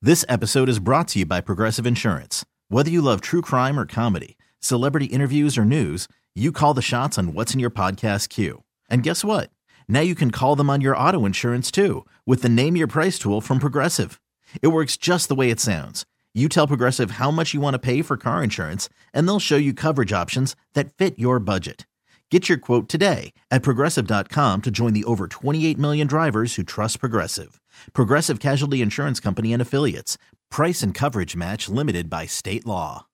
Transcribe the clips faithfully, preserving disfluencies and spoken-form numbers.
This episode is brought to you by Progressive Insurance. Whether you love true crime or comedy, celebrity interviews or news, you call the shots on what's in your podcast queue. And guess what? Now you can call them on your auto insurance too with the Name Your Price tool from Progressive. It works just the way it sounds. You tell Progressive how much you want to pay for car insurance, and they'll show you coverage options that fit your budget. Get your quote today at Progressive dot com to join the over twenty-eight million drivers who trust Progressive. Progressive Casualty Insurance Company and Affiliates. Price and coverage match limited by state law.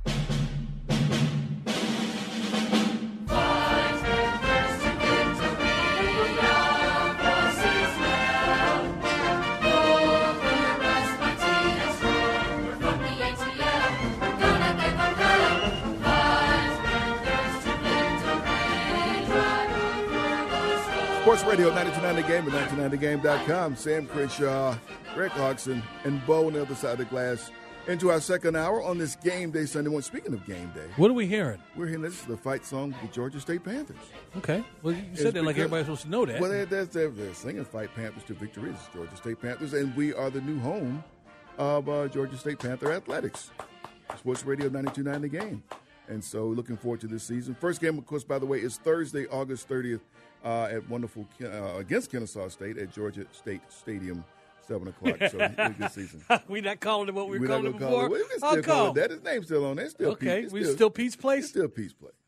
Sports Radio ninety-two point nine The Game and ninety-two point nine the game dot com. Sam Crenshaw, Greg Hodgson, and Bo on the other side of the glass. Into our second hour on this game day Sunday morning. Speaking of game day. What are we hearing? We're hearing this is the fight song of the Georgia State Panthers. Okay. Well, you said It's that like because- everybody's supposed to know that. Well, they're, they're, they're, they're singing Fight Panthers to Victory. It's Georgia State Panthers, and we are the new home of uh, Georgia State Panther Athletics. Sports Radio ninety-two point nine The Game. And so looking forward to this season. First game, of course, by the way, is Thursday, August thirtieth. Uh, at wonderful uh, against Kennesaw State at Georgia State Stadium, seven o'clock. So a good season. We're not calling it what we were We're calling not it gonna call before. it. We can How still call it come? that. His name's still on there. Still Okay, Pete. we It's still Pete's Place? It's still Pete's Place.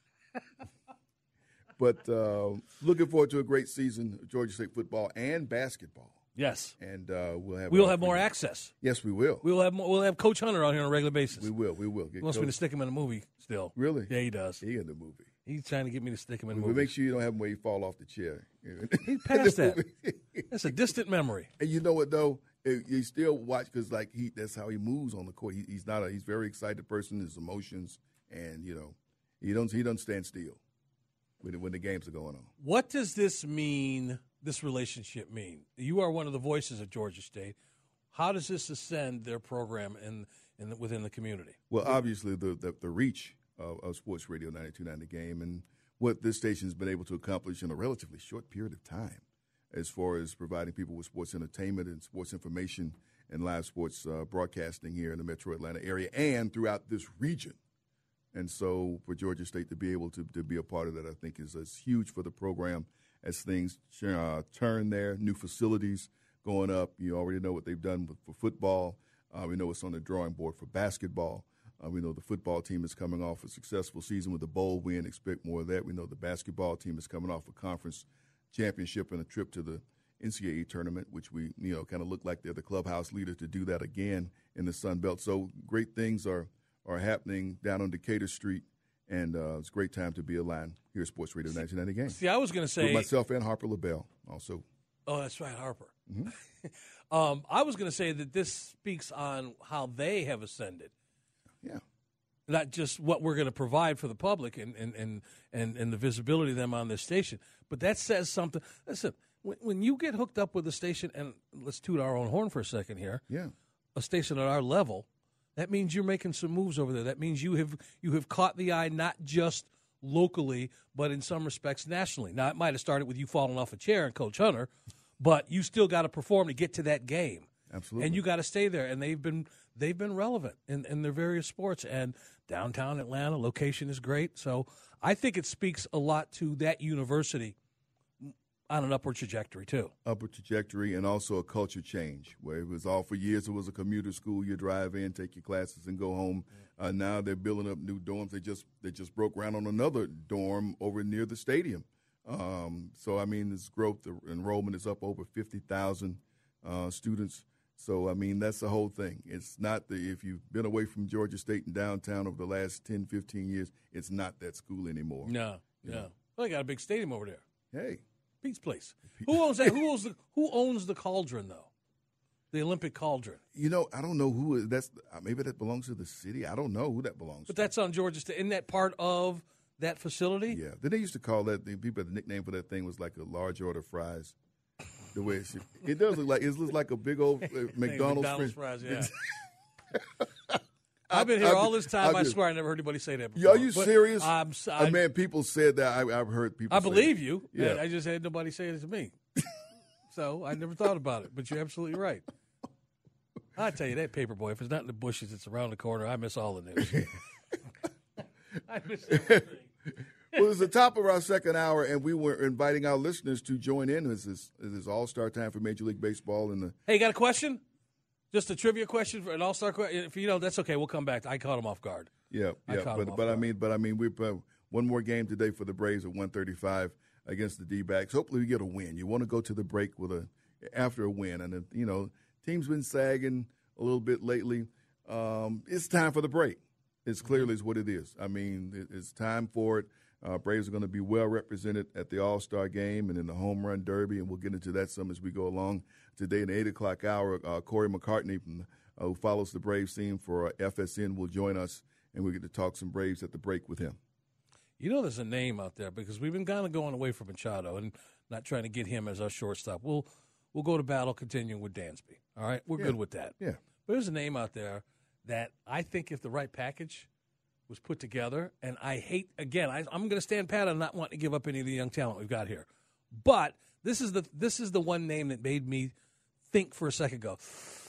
But uh, looking forward to a great season of Georgia State football and basketball. Yes. And uh, we'll have We'll our have more freedom. access. Yes, we will. We'll have more, we'll have Coach Hunter on here on a regular basis. We will. We will. Get He wants me Coach- to stick him in a movie still. Really? Yeah, he does. He in the movie. He's trying to get me to stick him in a But movie. make sure you don't have him where you fall off the chair. He's past that. That's a distant memory. And you know what though, It- you still watch because like he, that's how he moves on the court. He, he's not a, he's a very excited person. His emotions, and you know, he don't he doesn't stand still when when the games are going on. What does this mean, this relationship mean? You are one of the voices of Georgia State. How does this ascend their program in, in the, within the community? Well, obviously the the, the reach of, of Sports Radio ninety-two point nine The Game and what this station's been able to accomplish in a relatively short period of time, as far as providing people with sports entertainment and sports information and live sports uh, broadcasting here in the Metro Atlanta area and throughout this region. And so for Georgia State to be able to, to be a part of that, I think is, is huge for the program as things uh, turn there, new facilities going up. You already know what they've done with, for football. Uh, we know what's on the drawing board for basketball. Uh, we know the football team is coming off a successful season with a bowl win. Expect more of that. We know the basketball team is coming off a conference championship and a trip to the N C double A tournament, which we, you know, kind of look like they're the clubhouse leader to do that again in the Sun Belt. So great things are are happening down on Decatur Street, and uh, it's a great time to be aligned here at Sports Radio ninety-two point nine The Game. See, I was going to say With myself and Harper LaBelle also. Oh, that's right, Harper. Mm-hmm. um, I was going to say that this speaks on how they have ascended. Yeah. Not just what we're going to provide for the public and, and, and, and, and the visibility of them on this station, but that says something. Listen, when, when you get hooked up with a station, and let's toot our own horn for a second here, Yeah. a station at our level, that means you're making some moves over there. That means you have you have caught the eye not just locally, but in some respects nationally. Now, it might have started with you falling off a chair and Coach Hunter, but you still got to perform to get to that game. Absolutely. And you got to stay there. And they've been they've been relevant in, in their various sports. And downtown Atlanta, location is great. So I think it speaks a lot to that university on an upward trajectory, too. Upward trajectory and also a culture change where it was all for years it was a commuter school. You drive in, take your classes, and go home. Uh, now they're building up new dorms. They just they just broke ground on another dorm over near the stadium. Um, so, I mean, this growth, the enrollment is up over fifty thousand uh, students. So, I mean, that's the whole thing. It's not the, if you've been away from Georgia State and downtown over the last ten, fifteen years, it's not that school anymore. No, You no. know. Well, they got a big stadium over there. Hey. Pete's Place. Who owns that? Who owns the Who owns the Cauldron though? The Olympic Cauldron. You know, I don't know who that's. Maybe that belongs to the city. I don't know who that belongs But to. that's on Georgia State. Isn't that part of that facility? Yeah. Then they used to call that, the people, the nickname for that thing was like a large order fries. The way it should. It does look like, it looks like a big old uh, McDonald's, McDonald's fries. fries, yeah. I've been here I- all this time. I I just- swear I never heard anybody say that Yeah, before. are you But serious? I'm, s- I I, mean, people said that. I, I've heard people I say believe that. you. Yeah. and I just had nobody say it to me. So I never thought about it. But you're absolutely right. I tell you that paper boy. If it's not in the bushes, it's around the corner. I miss all the news. I miss everything. Well, it's the top of our second hour, and we were inviting our listeners to join in. This is this All-Star time for Major League Baseball. And the Hey, you got a question? Just a trivia question for an All-Star question? If you know, that's okay. We'll come back. I caught him off guard. yeah, I yeah, caught him but off but I guard. mean, but I mean, we uh, one more game today for the Braves at one thirty-five against the D-backs. Hopefully, we get a win. You want to go to the break with a after a win, and uh, you know, team's been sagging a little bit lately. Um, it's time for the break. It's clearly is what it is. I mean, it, it's time for it. Uh, Braves are going to be well represented at the All-Star game and in the Home Run Derby, and we'll get into that some as we go along. Today in the eight o'clock hour, uh, Corey McCartney, from, uh, who follows the Braves team for uh, F S N, will join us, and we'll get to talk some Braves at the break with him. You know there's a name out there because we've been kind of going away from Machado and not trying to get him as our shortstop. We'll, we'll go to battle continuing with Dansby. All right? We're Yeah. good with that. Yeah. But there's a name out there that I think if the right package was put together, and I hate, again, I, I'm going to stand pat on not wanting to give up any of the young talent we've got here. But this is the this is the one name that made me think for a second, go,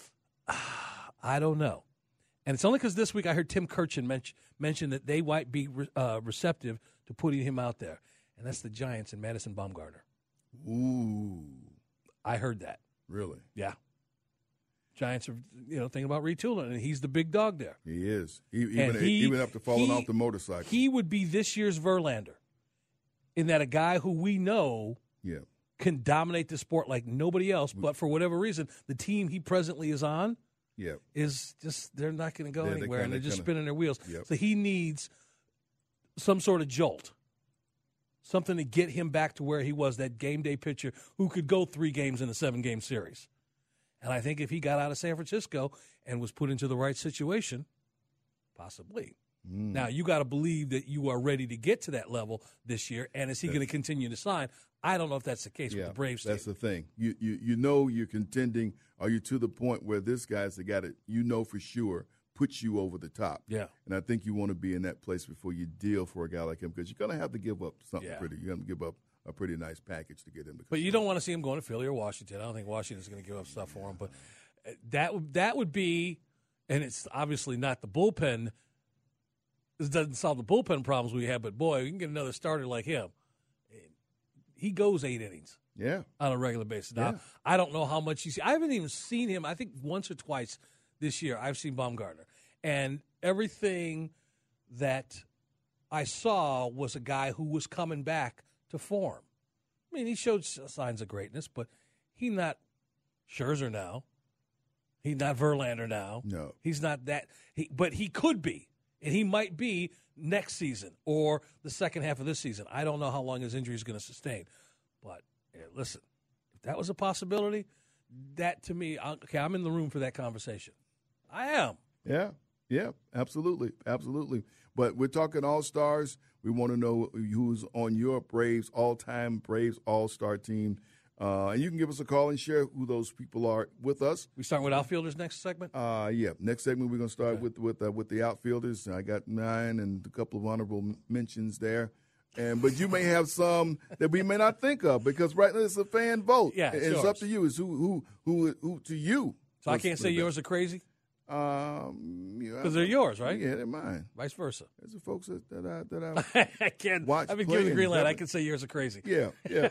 ah, I don't know. And it's only because this week I heard Tim Kirchin mention, mention that they might be uh, receptive to putting him out there. And that's the Giants and Madison Bumgarner. Ooh, I heard that. really? Yeah. Giants are, you know, thinking about retooling, and he's the big dog there. He is. He, And even he- even after falling he- off the motorcycle. He would be this year's Verlander, in that a guy who we know yeah. can dominate the sport like nobody else, but for whatever reason, the team he presently is on Yeah. is just, they're not going to go Yeah, they anywhere, and kinda- they're just kinda- spinning their wheels. Yep. So he needs some sort of jolt, something to get him back to where he was, that game day pitcher who could go three games in a seven-game series. And I think if he got out of San Francisco and was put into the right situation, possibly. Mm. Now, you got to believe that you are ready to get to that level this year, and is he going to continue to sign? I don't know if that's the case with the Braves team. That's the thing. You, you you know you're contending. Are you to the point where this guy's the guy that you know for sure puts you over the top? Yeah. And I think you want to be in that place before you deal for a guy like him, because you're going to have to give up something Yeah. pretty. You're going to give up a pretty nice package to get him. To But you don't want to see him going to Philly or Washington. I don't think Washington's going to give up stuff for him. But that would that would be, and it's obviously not the bullpen. This doesn't solve the bullpen problems we have, but boy, we can get another starter like him. He goes eight innings Yeah. on a regular basis. Now, Yeah. I don't know how much he's. I haven't even seen him. I think once or twice this year I've seen Baumgartner, and everything that I saw was a guy who was coming back to form. I mean, he showed signs of greatness, but he's not Scherzer now. He's not Verlander now. No. He's not that. He, but he could be, and he might be next season or the second half of this season. I don't know how long his injury is going to sustain. But eh, listen, if that was a possibility, that to me, I- okay, I'm in the room for that conversation. I am. Yeah, yeah, absolutely, absolutely. But we're talking all-stars. We want to know who's on your Braves all-time Braves all-star team. Uh, and you can give us a call and share who those people are with us. We start with outfielders next segment? Uh, yeah, next segment we're going to start Okay. with with uh, with the outfielders. I got nine and a couple of honorable m- mentions there. And but you may have some that we may not think of, because right now it's a fan vote. Yeah, And it's it's up yours. to you. It's who who who who to you. So I Let's can't put say it that yours are crazy? Um, Because they're yours, right? Yeah, they're mine. Vice versa. There's the folks that, that I that I I can't. Watch I've been play given the and green light. I definitely- can say yours are crazy. yeah yeah.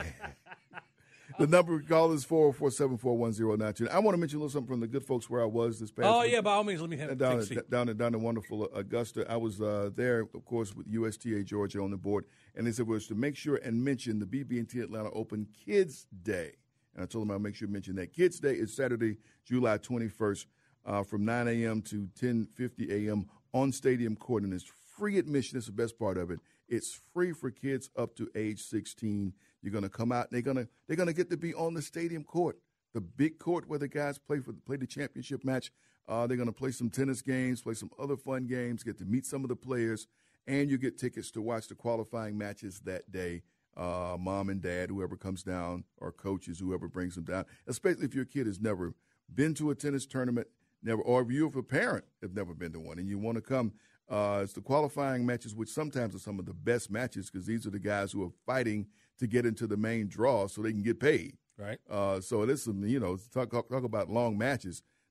The number to call is four oh four, seven four one, oh nine two. I want to mention a little something from the good folks where I was this past Oh, week. yeah, by all means, let me have down take a at, seat. down at down in wonderful Augusta. I was uh, there, of course, with U S T A Georgia on the board, and they said it was to make sure and mention the B B and T Atlanta Open Kids Day. And I told them I'll make sure to mention that. Kids Day is Saturday, July twenty-first, uh, from nine a.m. to ten fifty a.m. on Stadium Court, and it's free admission. That's the best part of it. It's free for kids up to age sixteen. You're going to come out, and they're going to they're going to get to be on the Stadium Court, the big court where the guys play for play the championship match. Uh, they're going to play some tennis games, play some other fun games, get to meet some of the players, and you get tickets to watch the qualifying matches that day. Uh, mom and dad, whoever comes down, or coaches, whoever brings them down, especially if your kid has never been to a tennis tournament, never, or if you, if a parent, have never been to one, and you want to come. Uh, it's the qualifying matches, which sometimes are some of the best matches, because these are the guys who are fighting to get into the main draw so they can get paid. Right. Uh, so it is some, you know, talk, talk about long matches.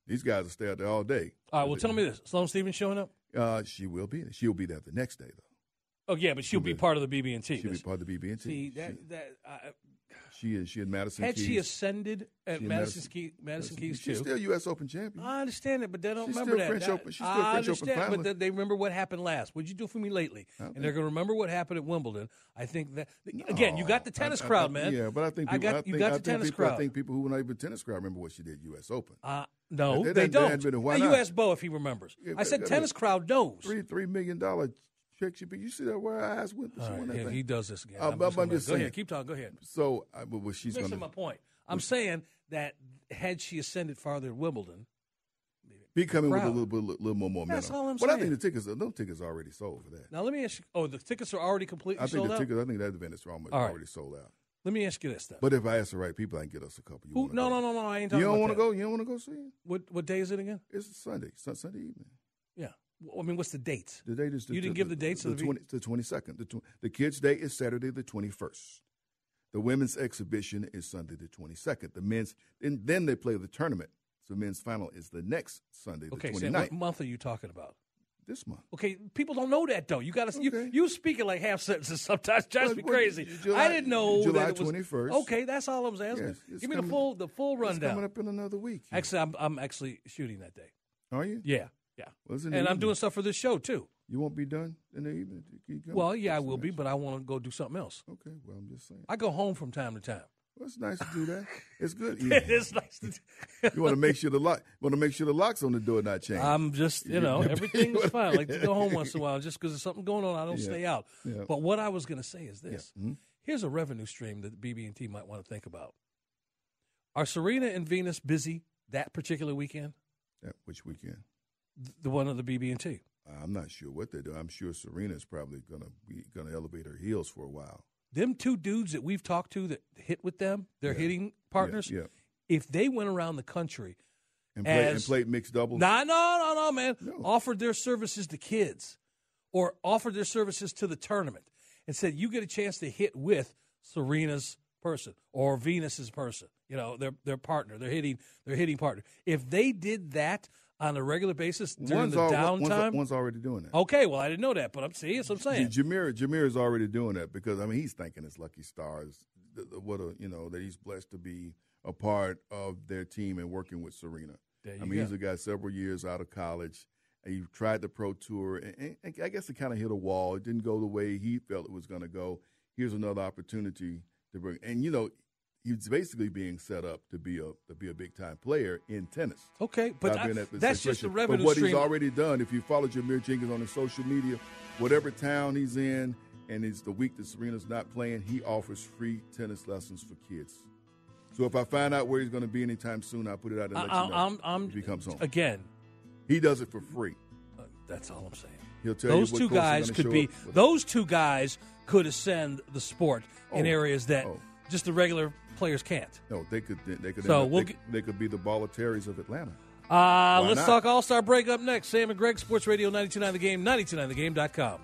These guys will stay out there all day. All right, well, tell me this. Sloane Stephens showing up? Uh, she will be. She'll be there the next day, though. Oh, yeah, but she'll be part of the B B and T. She'll be part of the B B and T. See, that, she, that, uh, she is she in Madison had Keys. she ascended at She in Madison, Madison- Keys, Madison Keys, She's too. still U S Open champion. I understand it, but they don't She's remember still that. French That- Open- she's still I French Open understand, but finalist. they, they remember what happened last. What'd you do for me lately? Okay. And they're going to remember what happened at Wimbledon. I think that again, you got the tennis I- I- crowd, I- man. Yeah, but I think I people, got I you think, got I the think tennis people, crowd. I think people who are not even tennis crowd remember what she did U S Open. Uh, no, They- they, they- they don't. hadn't been- why Now, you not? ask Bo if he remembers. Yeah, I said but- tennis crowd knows. Three three million dollar check. She, but you see that where her eyes went. She All won right, that if thing. he does this again, Uh, I'm but just I'm gonna- just go saying. ahead. Keep talking. Go ahead. So, I, but what she's Missing going my to point. I'm saying that had she ascended farther at Wimbledon, be coming with a crowd. little, bit, little more momentum. That's all I'm but I saying. think the tickets, those tickets are already sold for that. now let me ask you. Oh, the tickets are already completely I think sold the out. tickets. I think that event is almost All right. already sold out. Let me ask you this then. But if I ask the right people, I can get us a couple. You Who, wanna no, go? no, no, no. I ain't You talking don't about want to that. go? You don't want to go see it? What what day is it again? It's Sunday, Sun- Sunday evening. Yeah. Well, I mean, what's the dates? The date is the, You didn't the, give the dates The, of the twenty, the twenty-second. The, tw- the kids' day is Saturday the twenty-first. The women's exhibition is Sunday the twenty-second. The men's, and then they play the tournament. So men's final is the next Sunday, the Okay, Sam, twenty-ninth. what month are you talking about? This month. Okay, people don't know that though. You got to you Okay. you speaking like half sentences sometimes drives Well, me well, crazy. July- I didn't know July that it was twenty-first. Okay, that's all I'm saying. Yes, it's Give me coming- the full the full It's rundown. coming up in another week. Actually, I'm I'm actually shooting that day. Are you? Yeah, yeah. Well, it's in the And I'm evening. doing stuff for this show too. You won't be done in the evening? Can you come? Well, yeah, I That's will be, nice. but I want to go do something else. Okay, well, I'm just saying. I go home from time to time. Well, it's nice to do that. It's good. It is nice to. You want to make sure the lock. Want to make sure the locks on the door not change. I'm just, you know, Yeah. everything is fine. I like to go home once in a while just because there's something going on. I don't Yeah. stay out. Yeah. But what I was going to say is this. Yeah. Mhm. Here's a revenue stream that the B B and T might want to think about. Are Serena and Venus busy that particular weekend? Yeah, which weekend? Th- The one of the B B and T. I'm not sure what they do. I'm sure Serena's probably gonna be gonna elevate her heels for a while. Them two dudes that we've talked to that hit with them, their Yeah. hitting partners, Yeah, yeah. if they went around the country And play and as- play mixed doubles. No, no, no, no, man. No. Offered their services to kids or offered their services to the tournament and said, you get a chance to hit with Serena's person or Venus's person, you know, their their partner, their hitting their hitting partner. If they did that on a regular basis during one's the al- downtime. One's, one's already doing that. Okay, well, I didn't know that, but I'm seeing that's what I'm saying. J- Jameer Jameer is already doing that because I mean he's thanking his lucky stars. th- th- What a you know that he's blessed to be a part of their team and working with Serena. There you I mean go. he's a guy several years out of college. And he tried the pro tour, and, and, and I guess it kind of hit a wall. It didn't go the way he felt it was going to go. Here's another opportunity to bring, and you know, he's basically being set up to be a to be a big time player in tennis. Okay, but By I, being at this that's just the situation. revenue But what stream. he's already done, if you follow Jameer Jenkins on his social media, whatever town he's in, and it's the week that Serena's not playing, he offers free tennis lessons for kids. So if I find out where he's going to be anytime soon, I'll put it out and let I, you know I'm, I'm, if he comes home. Again, He does it for free. uh, that's all I'm saying. He'll tell Those you what two course he's guys gonna could show be. up with. Those two guys could ascend the sport in Oh, areas that oh. just the regular players can't. No, they could. They could. So end up, we'll they, get- they could be the Balotellis of Atlanta. Uh, let's not? talk All-Star break up next. Sam and Greg, Sports Radio ninety-two point nine The Game, ninety-two point nine the game dot com.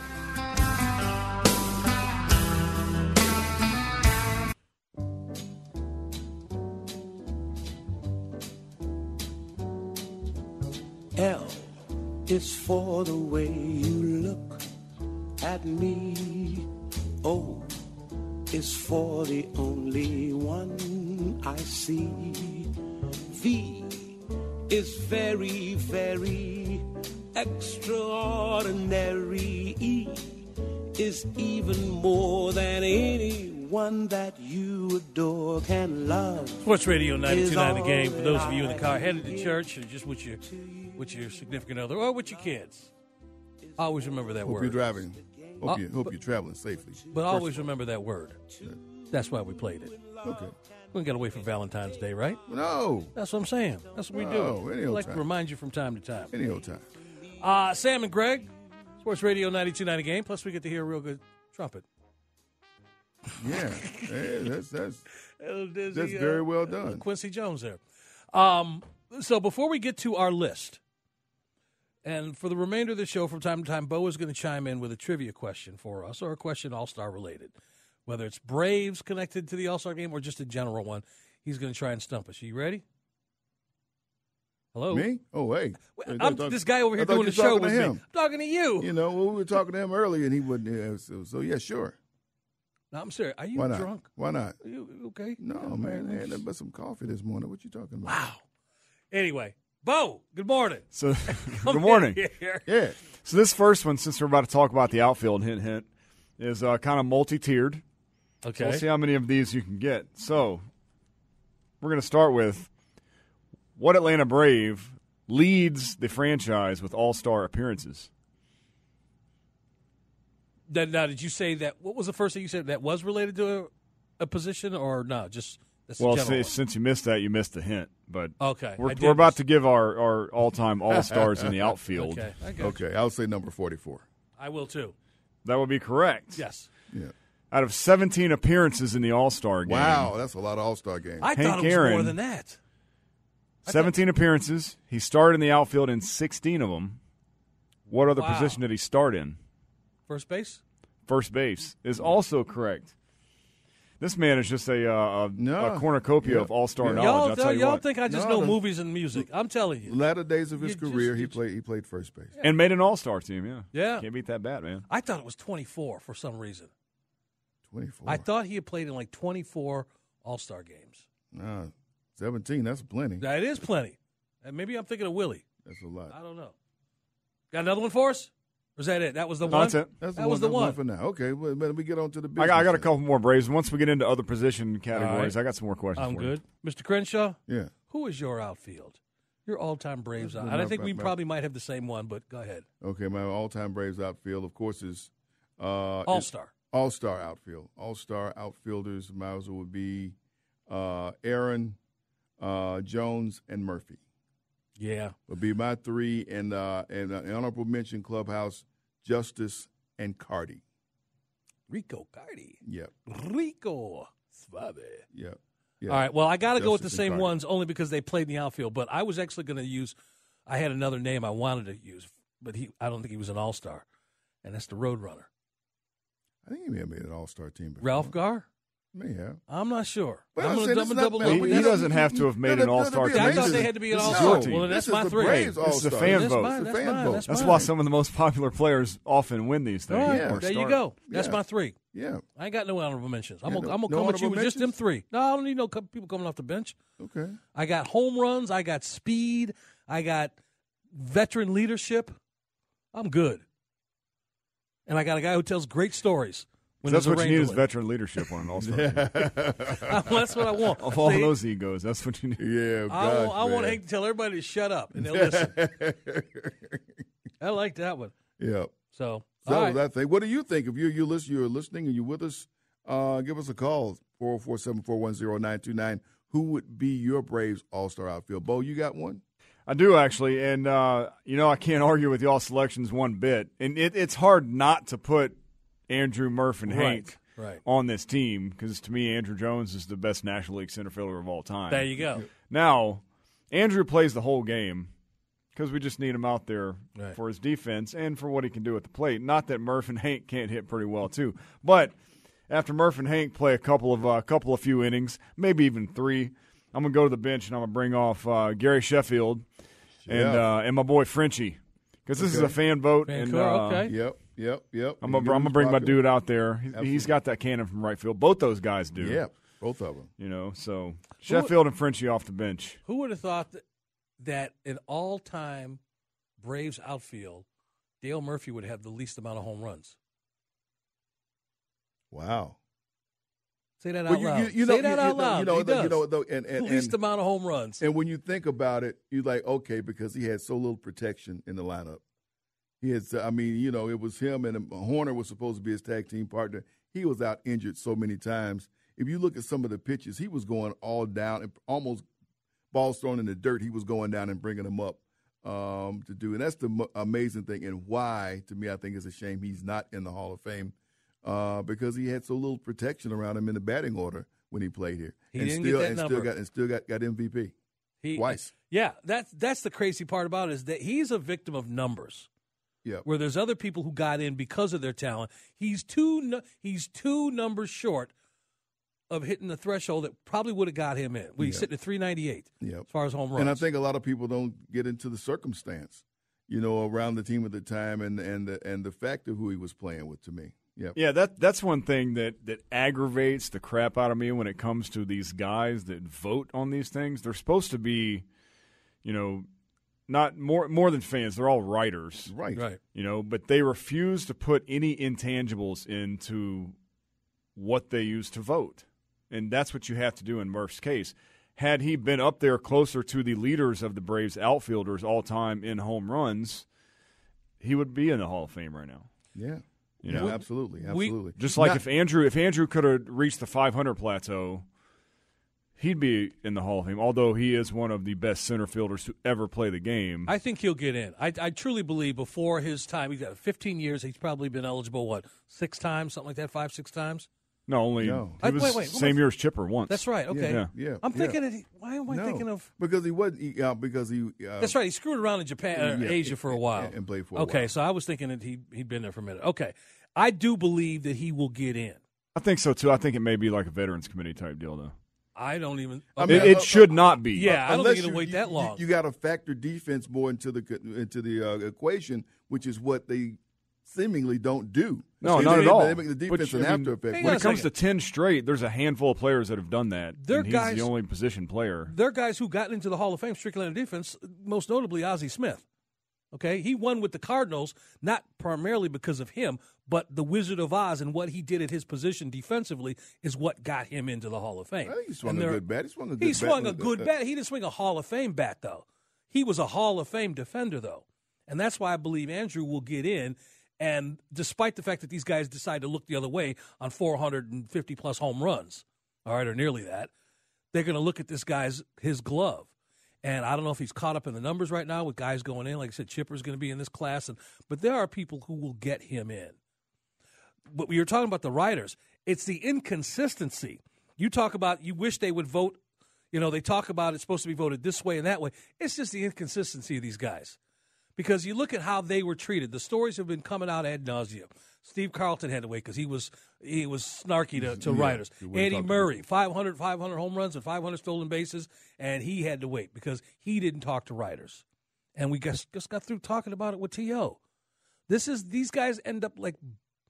L is for the way you look at me. O is for the only one I see. V is very, very extraordinary. E is even more than anyone that you adore can love. Sports Radio ninety-two point nine The Game. For those of you in the car headed to church or just with your with your significant other or with your kids, always remember that Hope word. you're driving. Hope, Uh, you, hope you're traveling safely. But always remember that word. That's why we played it. Okay. We don't got to wait for Valentine's Day, right? No. That's what I'm saying. That's what we No, do. any I old like time. to remind you from time to time. Any old time. Uh, Sam and Greg, Sports Radio ninety-two point nine The Game. Plus, we get to hear a real good trumpet. Yeah. Hey, that's that's Little Dizzy, that's uh, very well uh, done. Quincy Jones there. Um, so before we get to our list, and for the remainder of the show, from time to time, Bo is going to chime in with a trivia question for us or a question All-Star related. Whether it's Braves connected to the All-Star game or just a general one, he's going to try and stump us. You ready? Hello? Me? Oh, hey. I'm I this guy over here I thought doing you the were show talking with to me. him. I'm talking to you. You know, well, we were talking to him earlier, and he wouldn't. Yeah, so, so, yeah, sure. No, I'm serious. Are you Why not? drunk? Why not? Are you okay? No, Yeah, man. right. I had nothing but some coffee this morning. What you talking about? Wow. Anyway, Bo, good morning. So, Come good morning. in here. Yeah. So this first one, since we're about to talk about the outfield, hint, hint, is uh, kind of multi-tiered. Okay. So we'll see how many of these you can get. So we're going to start with what Atlanta Brave leads the franchise with all-star appearances. Now, now, did you say that? What was the first thing you said that was related to a, a position, or no? Just that's the Well, general si- one? since you missed that, you missed the hint. But Okay, we're, I did we're about miss- to give our, our all-time all-stars in the outfield. Okay, I got you. Okay, I'll say number forty-four. I will too. That would be correct. Yes. Yeah. Out of seventeen appearances in the All-Star game. Wow, that's a lot of All-Star games. I Hank thought it was Aaron. more than that. I seventeen appearances. He started in the outfield in sixteen of them. What other Wow. position did he start in? First base. First base is also correct. This man is just a, uh, a, No. a cornucopia Yeah. of all-star Yeah. knowledge. Y'all, I'll tell you y'all what. think I just No, know no. movies and music? I'm telling you. Latter days of his You just- career, you he just- played. He played first base. And made an all-star team, yeah. Yeah. Can't beat that bat, man. I thought it was twenty-four for some reason. Twenty-four. I thought he had played in like twenty-four All-Star games. Nah, seventeen. That's plenty. That is plenty. And maybe I'm thinking of Willie. That's a lot. I don't know. Got another one for us? Or is that it? That was the No, one? that's it. That's the That one, was the that's one. for now. Okay, well, let me get on to the I business. got, I got a then. couple more Braves. Once we get into other position categories, right. I got some more questions I'm for good. Mister Crenshaw, Yeah. who is your outfield? Your all-time Braves That's out. good. And I My- think my- we my- probably might have the same one, but go ahead. Okay, my all-time Braves outfield, of course, is uh, All-Star. All-Star outfield. All-Star outfielders, Mauser would be uh, Aaron, uh, Jones, and Murphy. Yeah. Would be my three, and uh, and uh, honorable mention clubhouse, Justice and Cardi. Rico Cardi. Yep, Rico Suave. yep. yep. All right. Well, I got to go with the Justice same and Cardi. ones only because they played in the outfield. But I was actually going to use. I had another name I wanted to use, but he. I don't think he was an all-star, and that's the Roadrunner. I think he may have made an all-star team before. Ralph Gar. May have. I'm not sure. But I'm I'm going saying to this is double not- up. He- with he that. doesn't have to have made an all-star be team. I thought amazing. they had to be an This is all-star. your team. Well, then that's This my is the three. Braves This is the all-star. fan That's vote. mine. It's a That's fan mine. vote. That's That's mine. why some of the most popular players often win these things. All right. Yeah. or There you start. go. That's Yeah. my three. Yeah. I ain't got no honorable mentions. I'm Yeah, gonna, no- I'm gonna no come with you with honorable just them mentions? three. No, I don't need no co- people coming off the bench. Okay. I got home runs. I got speed. I got veteran leadership. I'm good. And I got a guy who tells great stories. When That's there's a what you rain need is delay. veteran leadership on an all-star team. That's what I want. Of all See, those egos, that's what you need. Yeah, I, gosh, want, I want man. Hank to tell everybody to shut up, and they'll listen. I like that one. Yeah. So, So all right. that thing. What do you think? If you you listen, you're listening and you're with us, uh, give us a call four oh four, seven four one, oh nine two nine. Who would be your Braves All-Star outfield? Bo, you got one? I do, actually. And, uh, you know, I can't argue with y'all selections one bit. And it, it's hard not to put Andrew, Murph, and Right, Hank right. on this team because, to me, Andrew Jones is the best National League center fielder of all time. There you go. Now, Andrew plays the whole game because we just need him out there Right. for his defense and for what he can do at the plate. Not that Murph and Hank can't hit pretty well, too. But after Murph and Hank play a couple of uh, couple of few innings, maybe even three, I'm going to go to the bench and I'm going to bring off uh, Gary Sheffield and Yeah. uh, and my boy Frenchie because this is Okay. a fan vote. Fan and core, uh, okay. Yep, yep, yep. I'm You going give to us bring my popular. dude out there. He's- Absolutely. He's got that cannon from right field. Both those guys do. Yeah, both of them. You know, so Sheffield and Frenchie off the bench. Who would have thought that, that an all-time Braves outfield, Dale Murphy would have the least amount of home runs? Wow. Say that Well, out you- loud. you- you know- Say that you- you out know- loud. you know, he the- does. you know, the- and- and- the least and- amount of home runs. And when you think about it, you're like, okay, because he had so little protection in the lineup. He had, I mean, you know, it was him and Horner was supposed to be his tag team partner. He was out injured so many times. If you look at some of the pitches, he was going all down and almost balls thrown in the dirt. He was going down and bringing them up um, to do. And that's the m- amazing thing. And why, to me, I think it's a shame he's not in the Hall of Fame uh, because he had so little protection around him in the batting order when he played here. He and didn't get still, that and number. Still got, and still got, got M V P. He, Twice. Yeah, that's that's the crazy part about it is that he's a victim of numbers. Yeah. Where there's other people who got in because of their talent. He's two nu- he's two numbers short of hitting the threshold that probably would have got him in. Well, he's Yeah. sitting at three ninety-eight Yep. as far as home runs. And I think a lot of people don't get into the circumstance, you know, around the team at the time and and the, and the fact of who he was playing with. To me, yeah, Yeah, that that's one thing that, that aggravates the crap out of me when it comes to these guys that vote on these things. They're supposed to be, you know, not more more than fans. They're all writers, right, right. you know, but they refuse to put any intangibles into what they use to vote. And that's what you have to do in Murph's case. Had he been up there closer to the leaders of the Braves outfielders all time in home runs, he would be in the Hall of Fame right now. Yeah, You yeah, know? absolutely, We- absolutely. Just like Not- if Andrew if Andrew could have reached the five hundred plateau, he'd be in the Hall of Fame, although he is one of the best center fielders to ever play the game. I think he'll get in. I, I truly believe before his time, he's got fifteen years, he's probably been eligible, what, six times, something like that, five, six times? no, only No. he I- was wait, wait, who same am I- year as Chipper once. That's right, okay. Yeah. yeah, I'm yeah. thinking, of, why am I no, thinking of? because he wasn't he, uh, because he uh, That's right, he screwed around in Japan, or Yeah, Asia for a while. and played for a Okay, while. so I was thinking that he, he'd been there for a minute. Okay, I do believe that he will get in. I think so too. I think it may be like a Veterans Committee type deal though. I don't even. I It, mean, it uh, should not be. Yeah, I don't Unless think it'll you- wait you- that you- long. You, got to factor defense more into the into the uh, equation, which is what they seemingly don't do. No, They- not they- at all. They make the But defense you- an I mean, after effect. Hang When on it a comes second. to ten straight, there's a handful of players that have done that. They're and he's guys- the only position player. There are guys who got into the Hall of Fame strictly on defense, most notably Ozzie Smith. Okay, he won with the Cardinals, not primarily because of him, but the Wizard of Oz and what he did at his position defensively is what got him into the Hall of Fame. I think he swung And a there- good bat. He swung a good He bat. swung a Uh, good uh, bat. He didn't swing a Hall of Fame bat, though. He was a Hall of Fame defender, though. And that's why I believe Andrew will get in. And despite the fact that these guys decide to look the other way on four hundred fifty plus home runs, all right, or nearly that, they're going to look at this guy's his glove. And I don't know if he's caught up in the numbers right now with guys going in. Like I said, Chipper's going to be in this class. And but there are people who will get him in. But we were talking about the writers. It's the inconsistency. You talk about you wish they would vote. You know, they talk about it's supposed to be voted this way and that way. It's just the inconsistency of these guys. Because you look at how they were treated. The stories have been coming out ad nauseum. Steve Carlton had to wait because he was he was snarky to, to Yeah, writers. he wouldn't Andy talk to Murray, five hundred, five hundred home runs and five hundred stolen bases, and he had to wait because he didn't talk to writers. And we just, just got through talking about it with T O. This is these guys end up like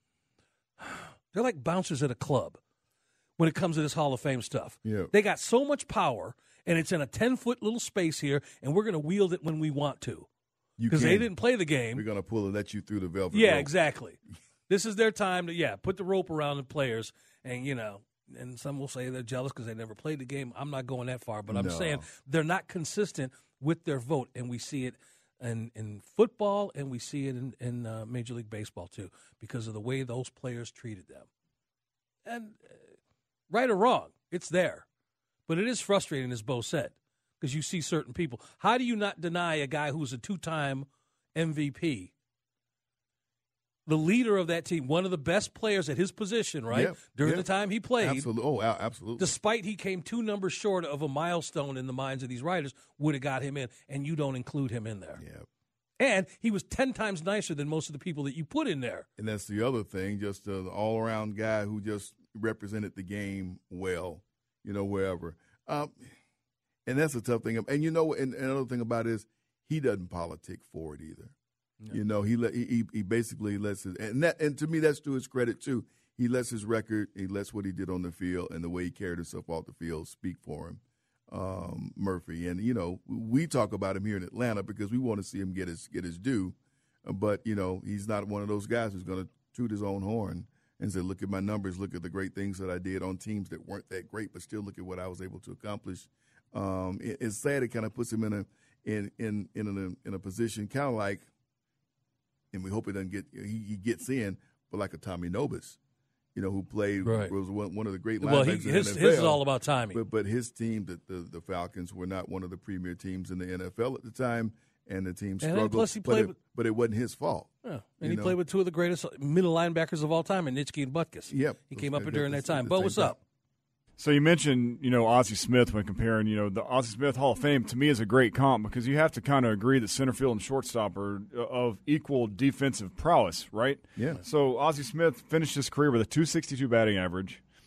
they're like bouncers at a club when it comes to this Hall of Fame stuff. Yeah. They got so much power, and it's in a ten-foot little space here, and we're going to wield it when we want to. You Because they can. didn't play the game. We're gonna pull and let you through the velvet. Yeah, rope. exactly. This is their time to, yeah, put the rope around the players. And, you know, and some will say they're jealous because they never played the game. I'm not going that far, but I'm No. saying they're not consistent with their vote. And we see it in, in football and we see it in, in uh, Major League Baseball, too, because of the way those players treated them. And uh, right or wrong, it's there. But it is frustrating, as Bo said, because you see certain people. How do you not deny a guy who's a two-time M V P, the leader of that team, one of the best players at his position, right, Yeah, during yeah. the time he played, Absolutely. Oh, a- absolutely. despite he came two numbers short of a milestone in the minds of these writers, would have got him in, and you don't include him in there. Yeah. And he was ten times nicer than most of the people that you put in there. And that's the other thing, just an all-around guy who just represented the game well, you know, wherever. Um, and that's a tough thing. And, you know, and another thing about it is he doesn't politic for it either. No. You know, he, let, he he basically lets his – and that and to me that's to his credit, too. He lets his record, he lets what he did on the field and the way he carried himself off the field speak for him, um, Murphy. And, you know, we talk about him here in Atlanta because we want to see him get his get his due. But, you know, he's not one of those guys who's going to toot his own horn and say, look at my numbers, look at the great things that I did on teams that weren't that great, but still look at what I was able to accomplish. Um, it, it's sad. It kind of puts him in a in in in a, in a position kind of like, and we hope it doesn't get he, he gets in, but like a Tommy Nobis, you know, who played Right. was one, one of the great Well, he, linebackers in his, the N F L. his is all about timing. But but his team, the, the the Falcons, were not one of the premier teams in the N F L at the time, and the team And struggled. plus he but, played it, with- but it wasn't his fault. Yeah. And You he know? played with two of the greatest middle linebackers of all time, in Nitschke and Butkus. Yep. He came up At- during at that the- time. at the Bo, same what's time. up? So you mentioned, you know, Ozzie Smith when comparing, you know, the Ozzie Smith Hall of Fame to me is a great comp because you have to kind of agree that center field and shortstop are of equal defensive prowess, right? Yeah. So Ozzie Smith finished his career with a two sixty-two batting average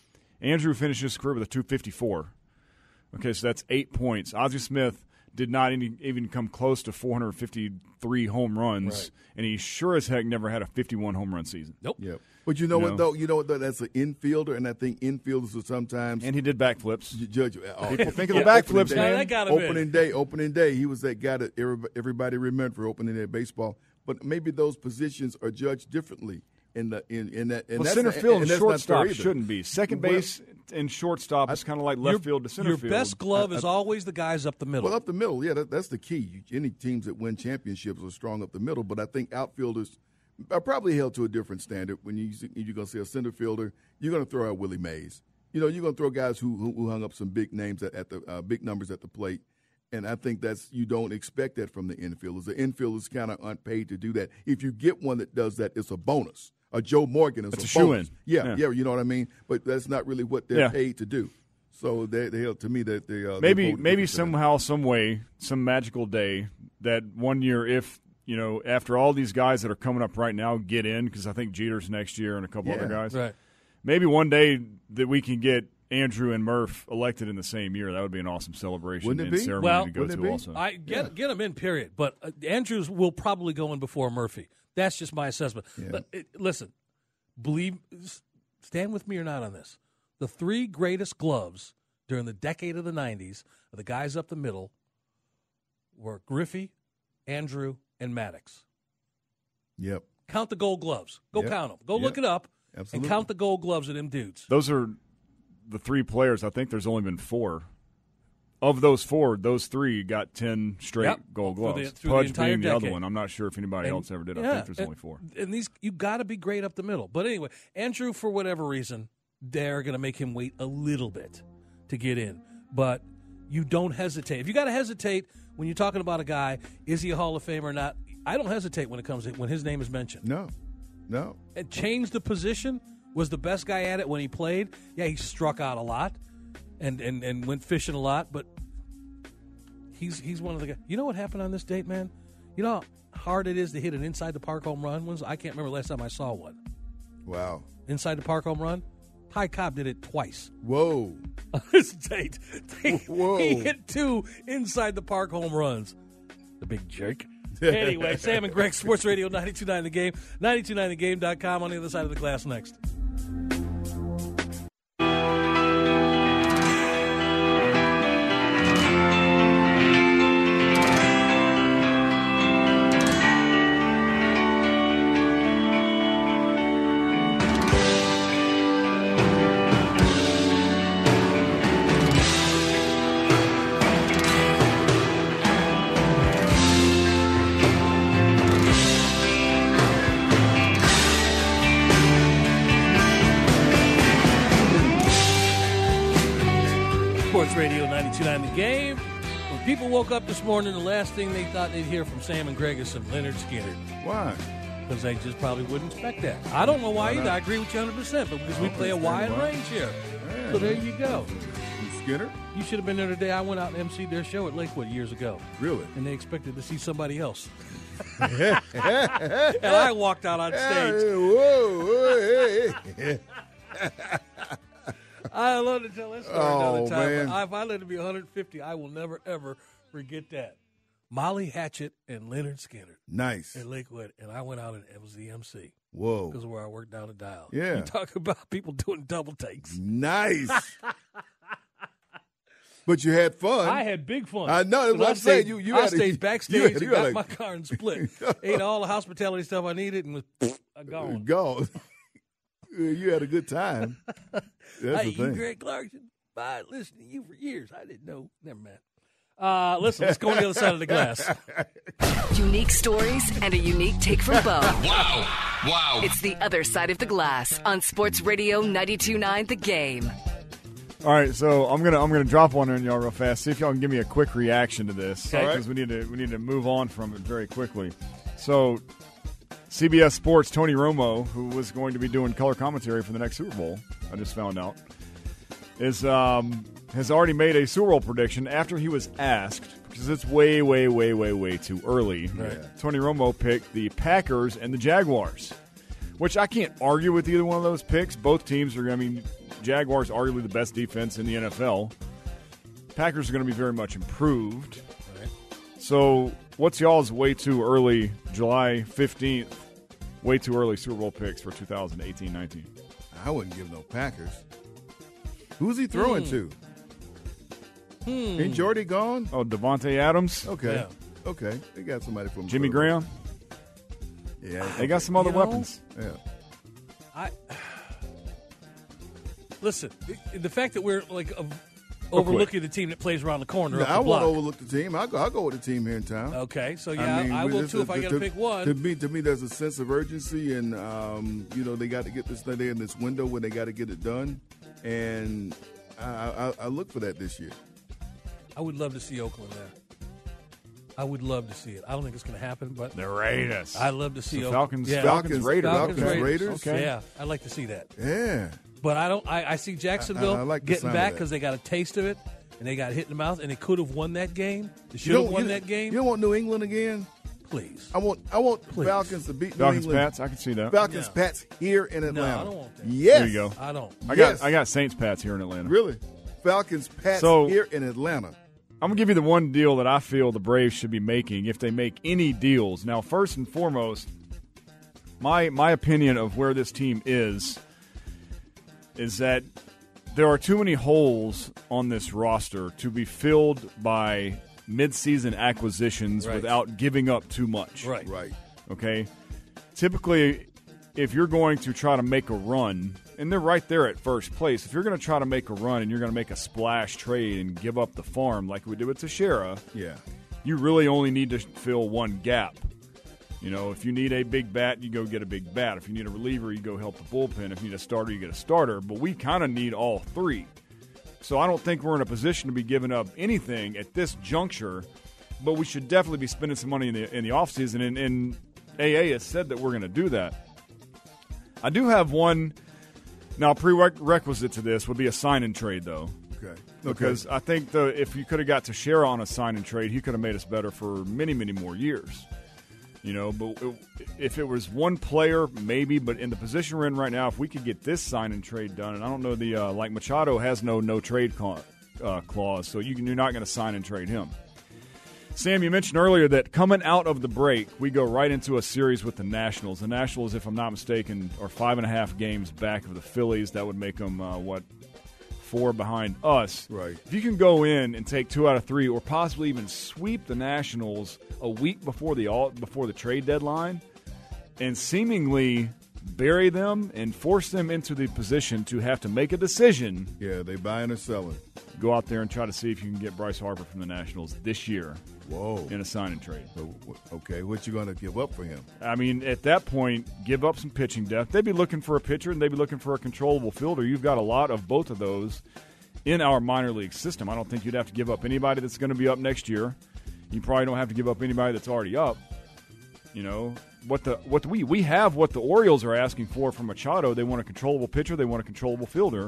Andrew finished his career with a two fifty-four. Okay, so that's eight points. Ozzie Smith did not any, even come close to four hundred fifty-three home runs, Right. and he sure as heck never had a fifty-one home run season. Nope. Yep. But you know You what, know? though? You know what, though? That's an infielder, and I think infielders will sometimes And he did backflips. j- judge. Oh, People think of yeah, the backflips, opening day- Now, man. that got him in. Opening day, opening day. He was that guy that everybody, everybody remembered for opening day baseball. But maybe those positions are judged differently in the in, in that. And Well, that's center not- field and that's not fair shortstop either. shouldn't be. Second Well, base and shortstop is kind of like left your, field to center your field. best glove is always the guys up the middle. Well, up the middle, yeah, that, that's the key. You, any teams that win championships are strong up the middle, but I think outfielders are probably held to a different standard. When you, you're going to see a center fielder, you're going to throw out Willie Mays. You know, you're going to throw guys who, who, who hung up some big names at, at the uh, big numbers at the plate, and I think that's you don't expect that from the infielders. The infielders kind of aren't paid to do that. If you get one that does that, it's a bonus. A Joe Morgan is It's a, a bonus. shoo-in. Yeah, Yeah. yeah, you know what I mean. But that's not really what they're Yeah. paid to do. So they, they to me that they uh, maybe they vote maybe different than- somehow, some way, some magical day that one year, if you know, after all these guys that are coming up right now get in, because I think Jeter's next year and a couple Yeah. other guys. Right. Maybe one day that we can get Andrew and Murph elected in the same year. That would be an awesome celebration Wouldn't it and be? ceremony Well, to go wouldn't to it be? also. I get get him in, period. But uh, Andrews will probably go in before Murphy. That's just my assessment. Yeah. But, it, listen, believe, stand with me or not on this. The three greatest gloves during the decade of the nineties, of the guys up the middle, were Griffey, Andrew, and Maddox. Yep. Count the Gold Gloves. Go Yep. count them. Go Yep. look it up Absolutely. and count the Gold Gloves of them dudes. Those are the three players. I think there's only been four. Of those four, those three got ten straight Yep. gold Through the- gloves. through the Pudge entire being the other decade. one. I'm not sure if anybody And- else ever did. I yeah, think there's and- only four. And these, you got to be great up the middle. But anyway, Andrew, for whatever reason, they're going to make him wait a little bit to get in. But you don't hesitate. If you got to hesitate when you're talking about a guy, is he a Hall of Famer or not? I don't hesitate when it comes to, when his name is mentioned. No. No. And change the position. Was the best guy at it when he played? Yeah, he struck out a lot and, and, and went fishing a lot, but he's he's one of the guys. You know what happened on this date, man? You know how hard it is to hit an inside the park home run? When's- I can't remember the last time I saw one. Wow. Inside the park home run? Ty Cobb did it twice Whoa. on this date. They- Whoa. He hit two inside the park home runs. The big jerk. Anyway, Sam and Greg, Sports Radio ninety-two point nine The Game, ninety-two point nine the game dot com. On the other side of the glass next. Sports Radio ninety-two point nine The Game. When people woke up this morning, the last thing they thought they'd hear from Sam and Greg is some Leonard Skinner. Why? Because they just probably wouldn't expect that. I don't know why either. I agree with you one hundred percent, but because we play a wide range here. So there you go. Skinner? You should have been there today. I went out and emceed their show at Lakewood years ago. Really? And they expected to see somebody else. And I walked out on Hey, stage. whoa, whoa, hey, hey. I love to tell that story Oh, another time. man. But if I live to be one hundred fifty, I will never, ever forget that. Molly Hatchet and Leonard Skinner Nice. at Lakewood. And I went out and it was the M C Whoa. because of where I worked down the dial. Yeah. You talk about people doing double takes. Nice. But you had fun. I had big fun. I know, that's what 'Cause I'm stayed- saying. You- you I had a- stayed you backstage had- and you got had a- my car and split. Ate all the hospitality stuff I needed and was gone. Go. You had a good time. That's Hey, the you thing. Greg Clarkson? I listened to you for years. I didn't know. Never mind. Uh, listen, let's go on the other side of the glass. Unique stories and a unique take from Bo. Wow. Wow. It's the other side of the glass on Sports Radio ninety-two point nine The Game. All right, so I'm gonna I'm gonna drop one on y'all real fast. See if y'all can give me a quick reaction to this, Okay. because we need to we need to move on from it very quickly. So, C B S Sports Tony Romo, who was going to be doing color commentary for the next Super Bowl, I just found out, is um, has already made a Super Bowl prediction after he was asked, because it's way way way way way too early. Right. Tony Romo picked the Packers and the Jaguars, which I can't argue with either one of those picks. Both teams are, I mean, Jaguars arguably the best defense in the N F L. Packers are going to be very much improved. Right. So what's y'all's way too early, July fifteenth, way too early Super Bowl picks for two thousand eighteen nineteen? I wouldn't give no Packers. Who's he throwing Hmm. to? Hmm. Ain't Jordy gone? Oh, Devontae Adams, Okay. Yeah. Okay. They got somebody from Jimmy Graham. Yeah. They got some other You know, weapons. Yeah. I listen. The fact that we're like uh, overlooking the team that plays around the corner. No, up I the won't block. overlook the team. I'll go, I'll go with the team here in town. Okay, so yeah, I, mean, I will this too is- if I got to, to pick one. To me, to me, there's a sense of urgency, and um, you know they got to get this thing in this window when they got to get it done, and I, I, I look for that this year. I would love to see Oakland there. I would love to see it. I don't think it's going to happen, but The Raiders. I'd love to see So Oakland. Falcons, Yeah. Falcons, Raiders. Falcons, Falcons, Raiders. Raiders? Okay. Yeah, I'd like to see that. Yeah. But I don't. I, I see Jacksonville I- I like the getting sound of back that. because they got a taste of it and they got hit in the mouth and they could have won that game. They You should have don't- won you- that game. You don't want New England again? Please. I want I want Please. Falcons to beat Falcons, New England. Pats. I can see that. Falcons, Yeah. Pats here in Atlanta. I don't want that. Yes. There you go. I don't. I Yes. got I got Saints, Pats here in Atlanta. Really? Falcons, Pats So- here in Atlanta. I'm going to give you the one deal that I feel the Braves should be making if they make any deals. Now, first and foremost, my my opinion of where this team is is that there are too many holes on this roster to be filled by midseason acquisitions Right. without giving up too much. Right. Right. Okay? Typically, if you're going to try to make a run, and they're right there at first place, if you're going to try to make a run and you're going to make a splash trade and give up the farm like we did with Teixeira, Yeah. you really only need to fill one gap. You know, if you need a big bat, you go get a big bat. If you need a reliever, you go help the bullpen. If you need a starter, you get a starter. But we kind of need all three. So I don't think we're in a position to be giving up anything at this juncture, but we should definitely be spending some money in the in the offseason, and, and A A has said that we're going to do that. I do have one. Now, a prerequisite to this would be a sign-and trade, though. Okay. Because I think the if you could have got Teixeira on a sign and trade, he could have made us better for many, many more years. You know, but if it was one player, maybe. But in the position we're in right now, if we could get this sign and trade done, and I don't know the uh, like Machado has no no trade ca- uh, clause, so you can, you're not going to sign and trade him. Sam, you mentioned earlier that coming out of the break, we go right into a series with the Nationals. The Nationals, if I'm not mistaken, are five and a half games back of the Phillies. That would make them uh, what? Four behind us. Right. If you can go in and take two out of three, or possibly even sweep the Nationals a week before the all, before the trade deadline, and seemingly bury them and force them into the position to have to make a decision, Yeah, they buying or selling. go out there and try to see if you can get Bryce Harper from the Nationals this year Whoa. in a sign and trade. So, wh- okay, what you going to give up for him? I mean, at that point, give up some pitching depth. They'd be looking for a pitcher, and they'd be looking for a controllable fielder. You've got a lot of both of those in our minor league system. I don't think you'd have to give up anybody that's going to be up next year. You probably don't have to give up anybody that's already up. You know, what the what we we have what the Orioles are asking for from Machado. They want a controllable pitcher. They want a controllable fielder.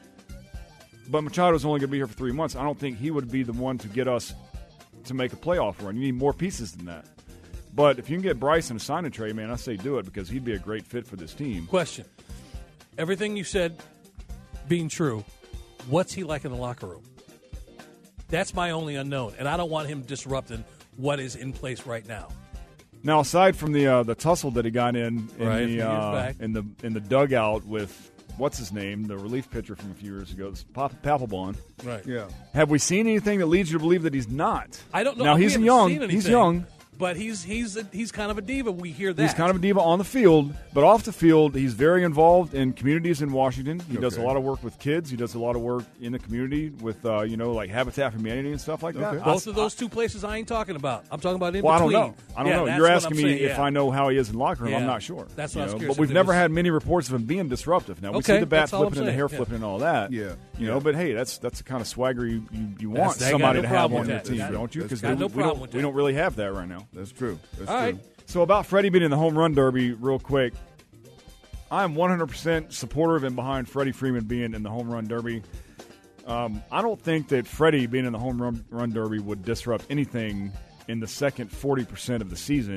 But Machado's only going to be here for three months. I don't think he would be the one to get us to make a playoff run. You need more pieces than that. But if you can get Bryce in a sign and trade, man, I say do it because he'd be a great fit for this team. Question. Everything you said being true, what's he like in the locker room? That's my only unknown, and I don't want him disrupting what is in place right now. Now, aside from the uh, the tussle that he got in in, Right, a few the, years uh, back. in the in the dugout with what's his name, the relief pitcher from a few years ago, it's Pap- Papelbon. Right. Yeah. Have we seen anything that leads you to believe that he's not? I don't know. Now We he's haven't young. seen He's anything, young. but he's he's a, he's kind of a diva. We hear that. He's kind of a diva on the field, but off the field, he's very involved in communities in Washington. He does a Okay. lot of work with kids. He does a lot of work in the community with, uh, you know, like Habitat for Humanity and stuff like that. Okay. Both of those two places I ain't talking about. I'm talking about in Well, I don't between. know. I don't Yeah, know. that's You're what asking I'm me saying, if yeah. I know how he is in locker room. Yeah. I'm not sure. That's you what I was know? curious But we've if it never was- had many reports of him being disruptive. Now we Okay, see the bat that's all I'm flipping and the saying, hair yeah. flipping and all that. Yeah, You know, yeah. but hey, that's that's the kind of swagger you, you, you That's- want they got somebody no to have problem on with your that. team, Got- don't you? Because got we, no we problem don't with we that. don't really have that right now. That's true. That's All true. right. So about Freddie being in the home run derby, real quick, I'm one hundred percent supportive and behind Freddie Freeman being in the home run derby. Um, I don't think that Freddie being in the home run, run derby would disrupt anything in the second forty percent of the season.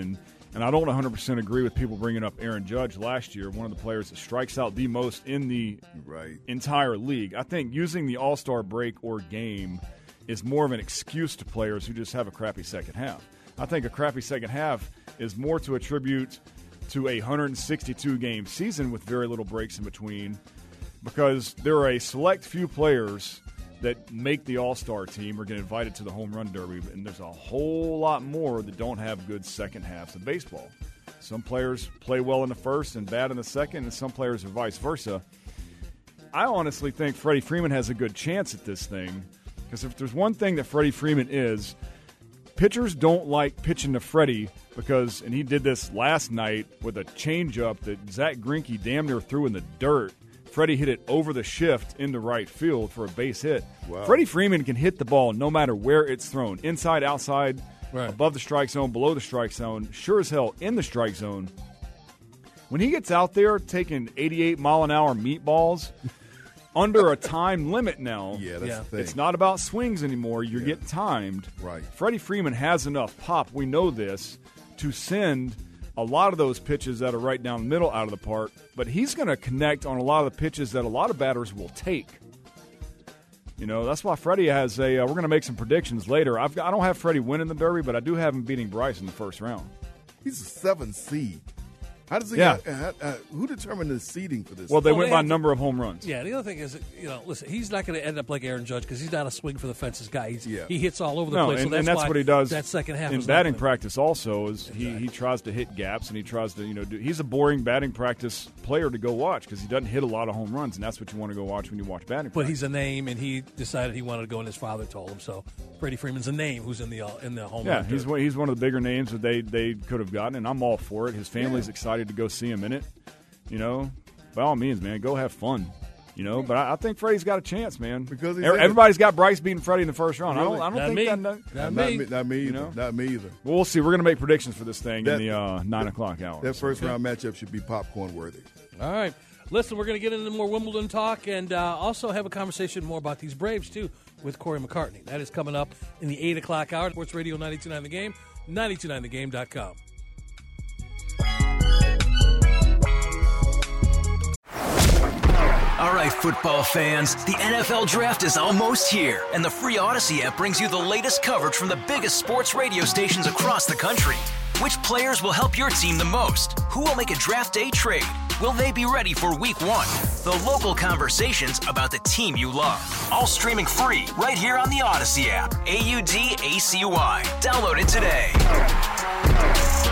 And I don't one hundred percent agree with people bringing up Aaron Judge last year, one of the players that strikes out the most in the right. entire league. I think using the All-Star break or game is more of an excuse to players who just have a crappy second half. I think a crappy second half is more to attribute to a one hundred sixty-two game season with very little breaks in between, because there are a select few players that make the All-Star team or get invited to the Home Run Derby, and there's a whole lot more that don't have good second halves of baseball. Some players play well in the first and bad in the second, and some players are vice versa. I honestly think Freddie Freeman has a good chance at this thing, because if there's one thing that Freddie Freeman is, pitchers don't like pitching to Freddie because, and he did this last night with a changeup that Zach Greinke damn near threw in the dirt. Freddie hit it over the shift into right field for a base hit. Wow. Freddie Freeman can hit the ball no matter where it's thrown, inside, outside, right. above the strike zone, below the strike zone, sure as hell in the strike zone. When he gets out there taking eighty-eight mile an hour meatballs under a time limit now, yeah, that's Yeah. the thing. it's not about swings anymore. You're Yeah. getting timed. Right. Freddie Freeman has enough pop, we know this, to send a lot of those pitches that are right down the middle out of the park, but he's going to connect on a lot of the pitches that a lot of batters will take. You know, that's why Freddie has a uh, – we're going to make some predictions later. I've got, I don't have Freddie winning the Derby, but I do have him beating Bryce in the first round. He's a seventh seed. How does he Yeah. get, uh, uh, who determined the seeding for this? Well, they Well, went they by have to- number of home runs. Yeah, the other thing is, you know, listen, he's not going to end up like Aaron Judge because he's not a swing for the fences guy. He's, Yeah. He hits all over the No, place. and, so that's and that's why what he does that second half in is not batting gonna- practice also is he, he tries to hit gaps and he tries to, you know, do, he's a boring batting practice player to go watch because he doesn't hit a lot of home runs, and that's what you want to go watch when you watch batting But practice. he's a name, and he decided he wanted to go, and his father told him. So Freddie Freeman's a name who's in the uh, in the home Yeah, run he's derby. one, he's one of the bigger names that they, they could have gotten, and I'm all for it. His family's excited to go see him in it. You know, by all means, man, go have fun. You know, but I, I think Freddie's got a chance, man. Because he's Every- in it. everybody's got Bryce beating Freddie in the first round. Really? I don't, I don't Not think me. that. Not not, me. me, not me either. You know? Not me either. Well, we'll see. We're going to make predictions for this thing That- in the uh, nine o'clock hour. That first round matchup should be popcorn worthy. All right. Listen, we're going to get into more Wimbledon talk and uh, also have a conversation more about these Braves, too, with Corey McCartney. That is coming up in the eight o'clock hour. Sports Radio ninety-two point nine The Game, ninety-two point nine the game dot com. All right, football fans, the N F L Draft is almost here, and the free Odyssey app brings you the latest coverage from the biggest sports radio stations across the country. Which players will help your team the most? Who will make a draft day trade? Will they be ready for week one? The local conversations about the team you love. All streaming free right here on the Odyssey app. A U D A C Y. Download it today.